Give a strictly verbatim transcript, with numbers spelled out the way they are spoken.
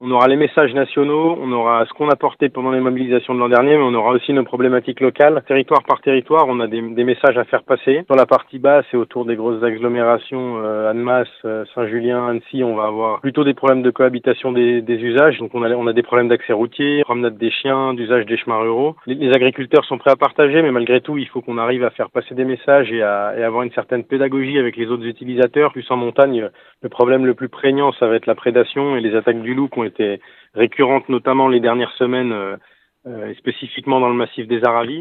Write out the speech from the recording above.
On aura les messages nationaux, on aura ce qu'on a porté pendant les mobilisations de l'an dernier, mais on aura aussi nos problématiques locales. Territoire par territoire, on a des, des messages à faire passer. Sur la partie basse et autour des grosses agglomérations, euh, Annemasse, euh, Saint-Julien, Annecy, on va avoir plutôt des problèmes de cohabitation des, des usages. Donc on a, on a des problèmes d'accès routier, promenade des chiens, d'usage des chemins ruraux. Les, les agriculteurs sont prêts à partager, mais malgré tout, il faut qu'on arrive à faire passer des messages et à et avoir une certaine pédagogie avec les autres utilisateurs. Plus en montagne, le problème le plus prégnant, ça va être la prédation et les attaques du loup qui ont été récurrentes, notamment les dernières semaines, euh, euh, spécifiquement dans le massif des Aravis.